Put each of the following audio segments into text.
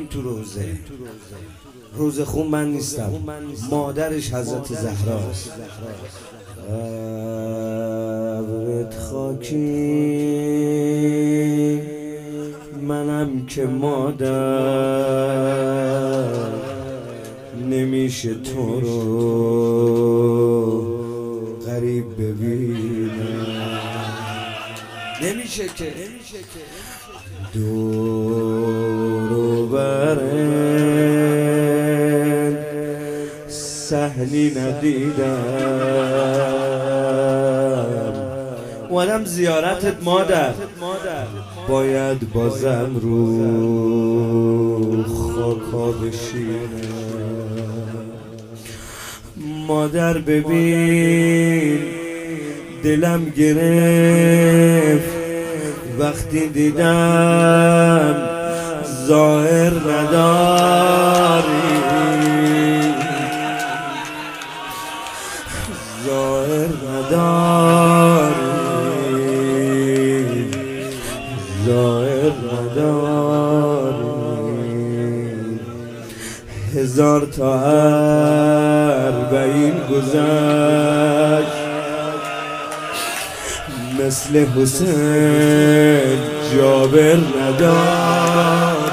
تو روزه خون من نیستم، مادرش حضرت زهراست. قبرت خاکی منم که مادر، نمیشه تو رو غریب ببینم، نمیشه که دور و برن سهلی ندیدم، اومدم زیارتت مادر، باید بازم رو خاکا بشینم. مادر ببین دلم گرفت وقتی دیدم ظاهر نداری، ظاهر نداری، ظاهر نداری. 1000 تا 40 گذشت مثل حسین جابر نداری،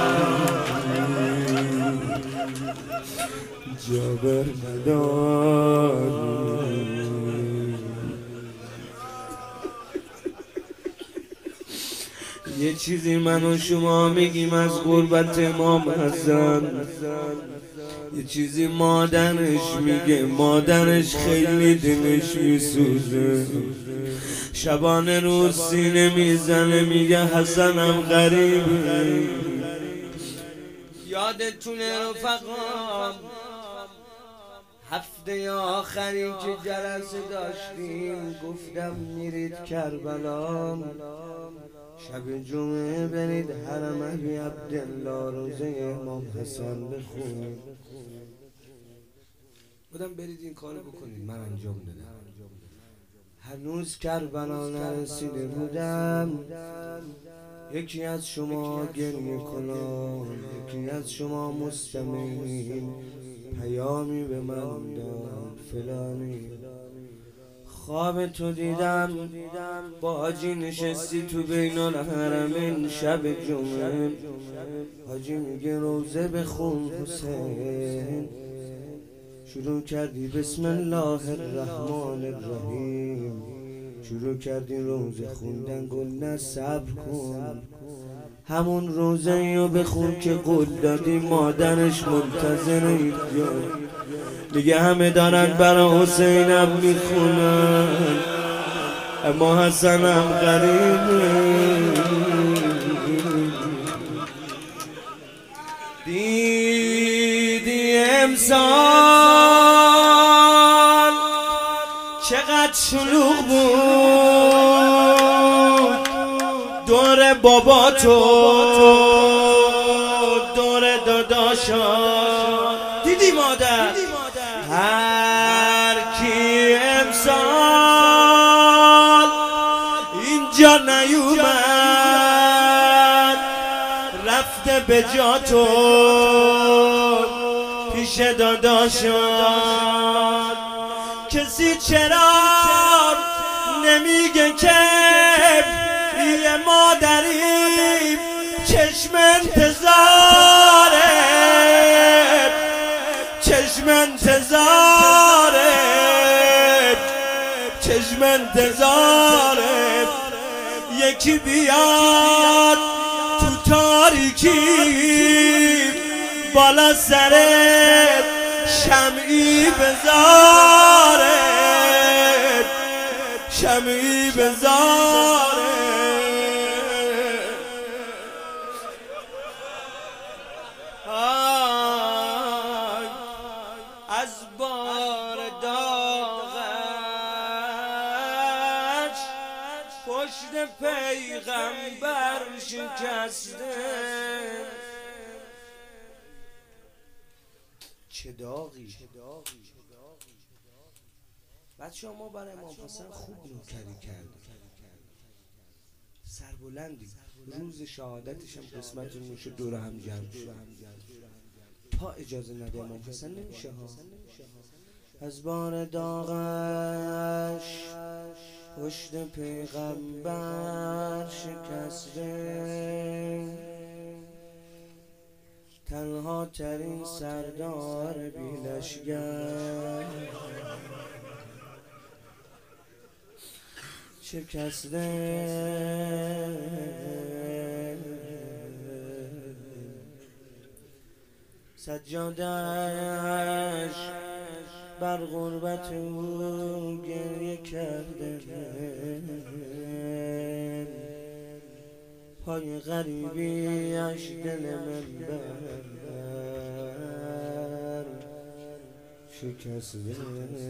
جابر نداری. یه چیزی من و شما میگیم از غربت امام حسن، یه چیزی مادرش میگه، مادرش خیلی دلش میسوزه، شبانه روز سینه میزنه میگه حسنم غریبه. یادتونه رفقا هفته آخری که جلسه داشتیم گفتم میرید کربلا، شب جمعه برید حرم علی عبدالله روزه امام حسن بخونید. بودم برید این کارو بکنید، من انجام دادم. هنوز کربلا نرسیده بودم، یکی از شما گریه کنان، یکی از شما مستمعین پیامی به من داد، فلانی خواب تو دیدم با حاجی نشستی تو بین الحرمین شب جمعه، حاجی میگه روزه بخون حسین، شروع کردی بسم الله الرحمن الرحیم، شروع کردی روزه خوندن، گل نه صبر کن، همون روزه ایو بخون که قول دادی، مادرش منتظر اینجا دیگه، همه دارن برا حسینم میخونن اما حسنم غریبه. دیدی امسال چقدر شلوغ بود دور بابا تو، دور داداشا، دیدی مادر هر کی امسال اینجا نیومد رفته به جا تو پیش داداشان. کسی چرا نمیگه که یه مادری چشم انتظاره، چشم انتظاره، چشم انتظاره، یکی بیاد تو تاریکی بالا سرت شمعی بذاره، شمعی بذاره. از بار داغش پشت پیغمبر شکسته. چه داغی بچه ها، ما برای امام حسن خوب نوکری کردیم، سربلندی، روز شهادتش هم قسمتون میشه دور هم جمع شد. تا اجازه نده امام حسن نمیشه ها. از بار داغش پشت پیغمبر شکسته، تنها ترین سردار بیلشگر شکسته، سجادش بر غربت او گریه کرده، پای غریبیش دل منبر شکسته.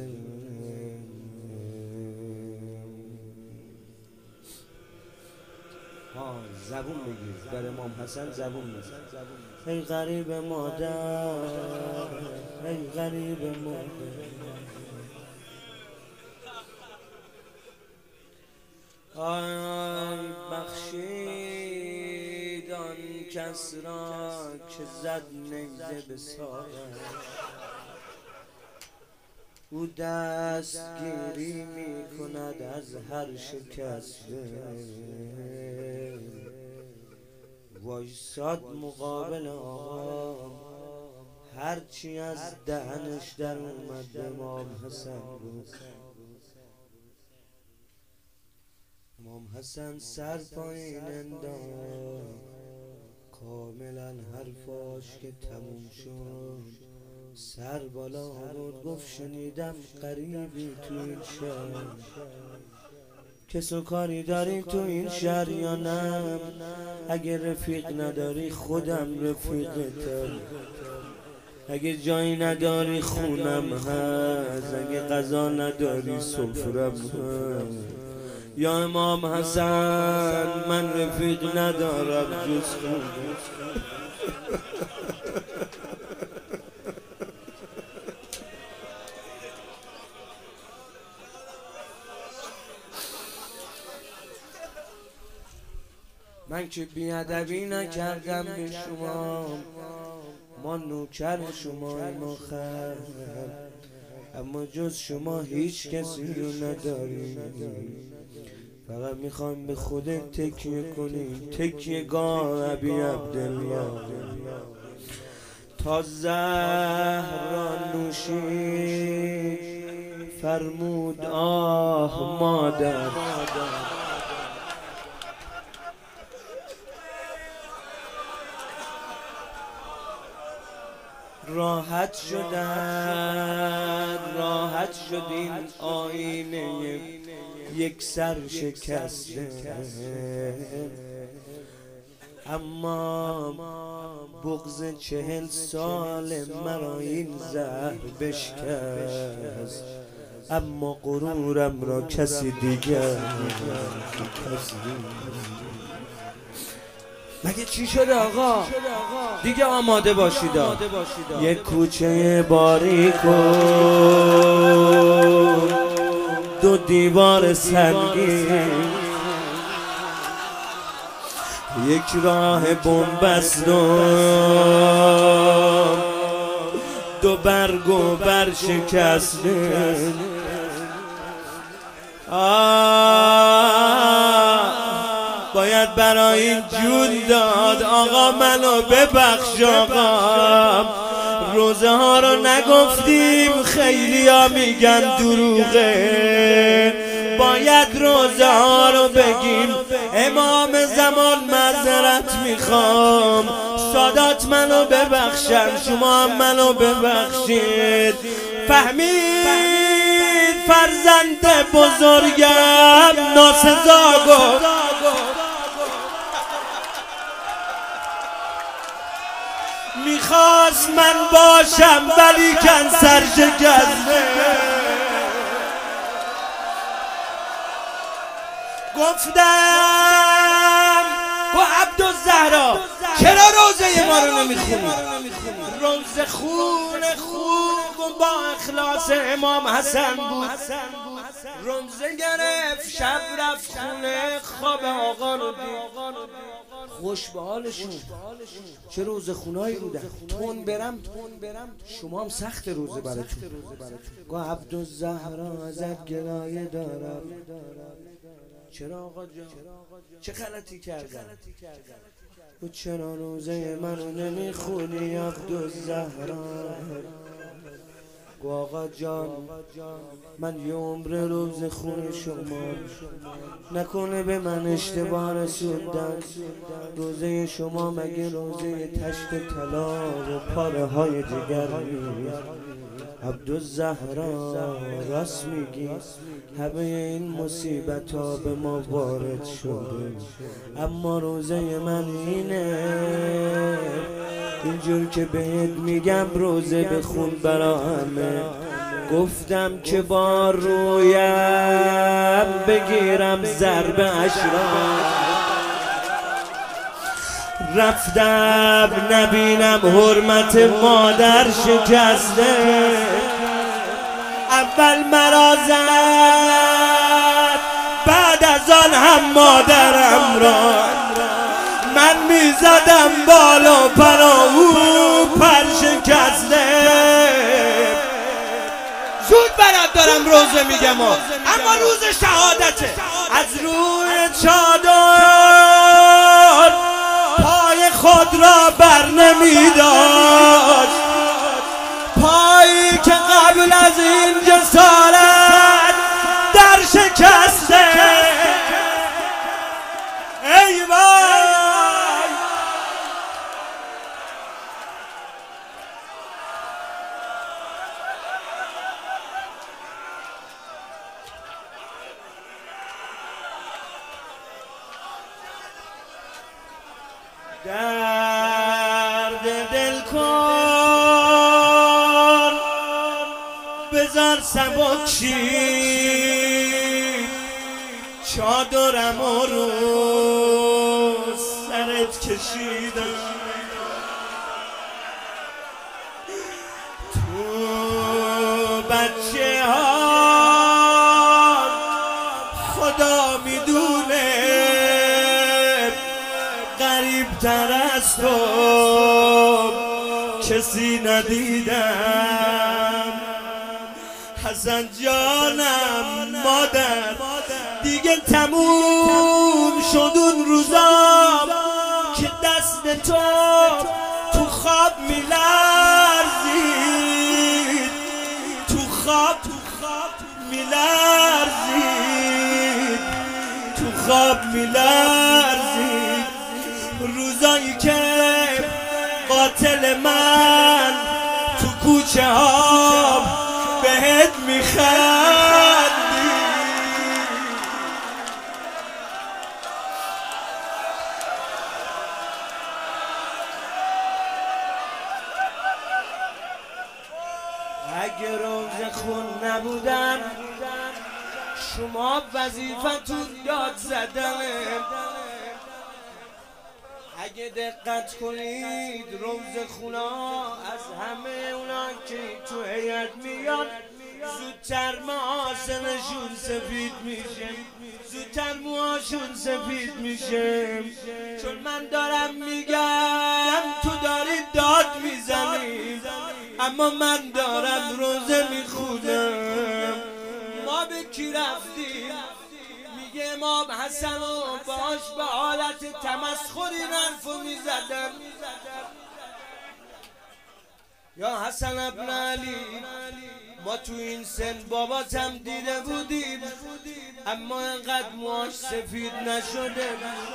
زبون بگیر در امام حسن، زبون بگیر. ای غریب مادر، ای غریب مادر، آی بخشید آن کس را که زد نیزه به ساقش، او دستگیری می کند از هر شکسته، وایساد مقابل آقا، هرچی از دهنش در اومد به امام حسن گفت. امام حسن سر پایین انداخت، کاملا حرفاش که تموم شد سر بالا آورد گفت شنیدم قریبی تو این شهر، کس و کاری داری تو این شهر یا نه؟ اگه رفیق نداری خودم رفیقتم، اگه جایی نداری خونم هست، اگه غذا نداری سفرم هست. یا امام حسن من رفیق ندارم جز خودم. من که بیادبی نکردم به شما، ما نوکر شماییم آخر، اما جز شما هیچ کسی رو نداریم، فقط میخوایم به خودت تکیه کنیم، تکیه گاه ابی عبدالله. تا زهر نوشید فرمود آه مادر، راحت شدن، راحت شد این آینه یک سر شکسته، اما بغض 40 سال مرا این زهر بشکست، اما غرورم را کسی دیگر. مگه چی شده آقا؟ دیگه آماده باشید. یک کوچه باریک و دو دیوار سنگین، یک راه بنبست و دو برگ و بر شکسته، باید برای این جون داد. آقا منو ببخش آقا، روزه ها رو نگفتیم، خیلی ها میگن دروغه، باید روزه ها رو بگیم. امام زمان معذرت میخوام، سادات منو ببخشن، شما هم منو ببخشید. فهمید فرزند بزرگم ناسزا گفت، میخواست من باشم ولی کن سرشکسته، گفتم با عبدالزهرا چرا روزه ما رو نمیخونی؟ روز خون خوب با اخلاص امام حسن بود. روزه گرفت شب رفت خونه خواب آقا رو دید، خوش به حالشون. چه روز خونایی بودن. تون برم شما هم سخت روزه براتون. گاه عبدالزهرا ازت گلایه دارم. چرا آقا جان چه غلطی کردم؟ و چرا روزه منو نمیخونی عبدالزهرا؟ آقا جان من یه عمر روز خون شما، نکنه به من اشتباه رسوندن. روزه شما مگه روزه تشت طلا و پاره های جگر نیست؟ عبدالزهرا راست میگی، همه این مصیبت ها به ما وارد شده، اما روزه من اینه. اینجور که بهت میگم روزه بخون برا همه. گفتم که با رویم بگیرم ضرب اشرار، رفتم نبینم حرمت مادر شکسته. اول مرا زد بعد از آن هم مادرم را، من میزدم بالا پرا او پر شکسته. زود برات دارم روزه میگم اما روز شهادته. از روی چادر پای خود را بر نمیداشت، پایی که قبل از این جسارت در شکسته. ای وای درد دل کن بذار سبک شید، چادرم رو سرت کشیدم. تو بچه ها خدا میدونه غریب تر از تو کسی ندیدم. حسن جانم مادر دیگه تموم شد اون روزا که دست تو خواب میلرزید، تو خواب میلرزید، تو خواب میلرزید. روزایی که قاتل من تو کوچه ها بهت میخندی. اگه روز خون نبودم شما وظیفتون داد زدنه. اگه دقت کنید روز خونا از همه اونا که تو هیئت میاد زودتر محاسنشون سفید میشه، زودتر موهاشون سفید میشه. چون من دارم میگم تو داری داد میزنی، اما من دارم روزه میخونم. ما به کی رفتیم؟ میگه امام حسن و باش به حالت تمسخری حرفو میزدم. یا حسن ابن علی ما تو این سن باباتم دیده بودیم اما انقدر موهاش سفید نشده.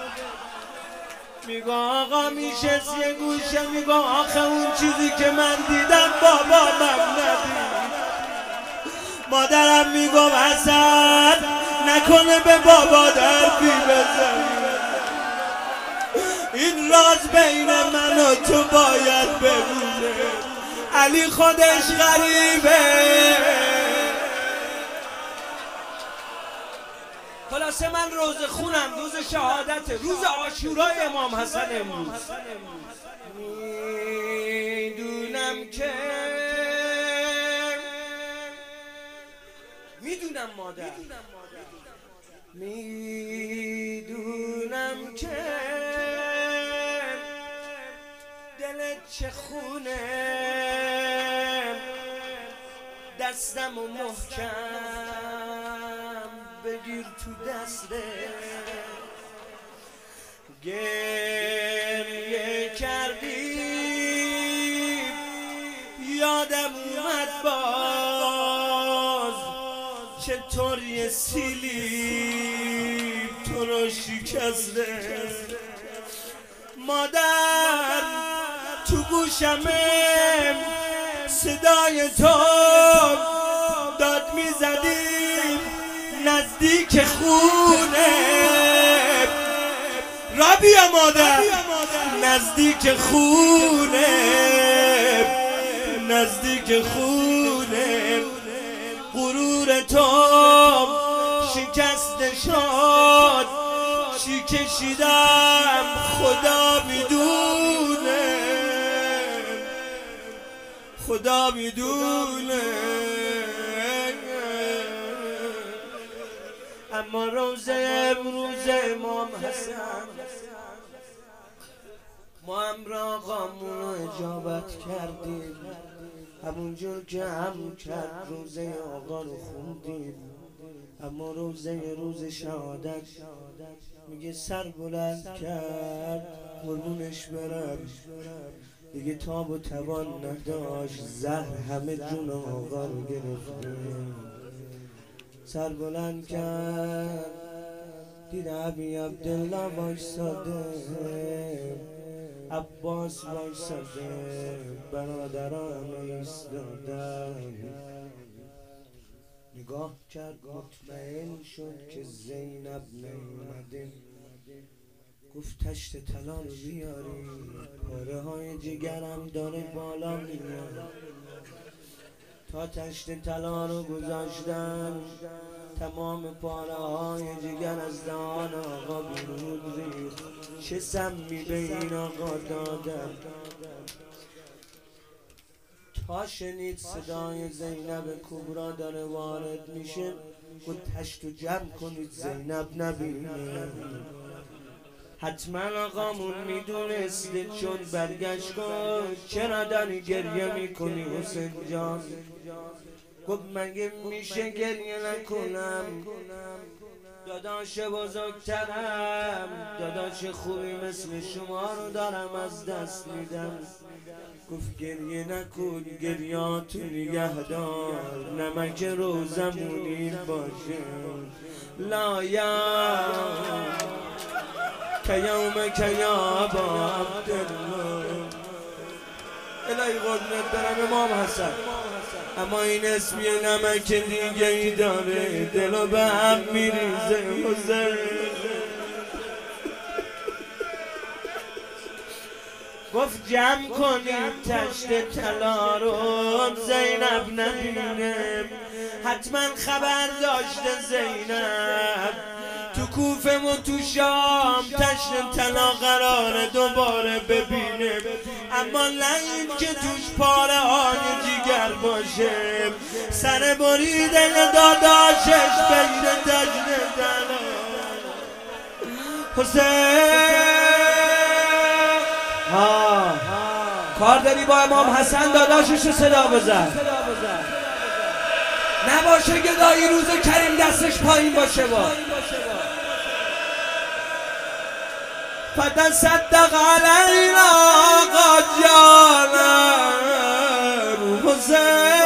میگه آقا میشه یه گوشه، میگه آخه اون چیزی که من دیدم بابامم ندید. مادرم میگه حسن نکنه به بابا دربی بزنی، این راز بین من و تو باید بمونه. علی خودش غریبه. خلاصه من روز خونم، روز شهادت، روز عاشورای امام حسن امروز میدونم مادر، میدونم که دلت چه خونه، دستم و محکم بگیر تو دسته. گریه کردی یادم اومد باز، چطور یه سیلی تو رو شکسته. مادر تو گوشمه صدای تو داد میزدیم نزدیک خونه. را بیا مادر نزدیک خونه، نزدیک خونه. غرور تو شکسته شد، چی کشیدم خدا میدونه، خدا میدونه. اما روز امروز امام حسن ما هم را آقامون رو اجابت کردیم، همونجور که هم کرد روزه آقا رو خوندیم. اما روز شهادت میگه سر بلند کرد قربونش برم، دیگه تاب و توان نداشت، زهر همه جون آقا رو گرفته. سر بلند کرد دید ابی عبدالله وایساده، عباس وایساده، برادران ایستادن. نگاه کرد مطمئن شد که زینب نیومده، گفت تشت طلا رو بیاری، پاره های جگرم داره بالا میاد. تا تشت طلا رو گذاشتن تمام پاره های جگر از دهان آقا بیرون ریخت. چه سمی به این آقا دادن. تا شنید صدای زینب کبرا داره وارد میشه، گفت تشت رو جمع کنید زینب نبینه. حتما آقامون میدونسته چون برگشت گفت چرا داری گریه میکنی حسین جان؟ گفت مگه میشه گریه نکنم؟ داداش بزرگترم، داداش خوبی مثل شما رو دارم از دست میدم. گفت گریه نکن، گریاتو نگهدار، نمک روزمونی باشه. لا یا که یوم که یا با عبدالله. الهی قربونت برم امام حسن، اما این اسمی نمک دیگه ای داره، دلو به هم میریزه حسین. گفت جمع کنیم تشت طلا رو زینب نبینه. حتما خبر داشته زینب تو کوفه و تو شام تشت طلا قراره دوباره ببینه، اما نه این که توش پاره های جیگر باشه. سر بریدن داداشش بین تشت طلا. حسین کار داری با امام حسن داداشش رو صدا بزن، نباشه گدایی روز کریم دستش پایین باشه. با فتصدق علینا آقا جانم حسین.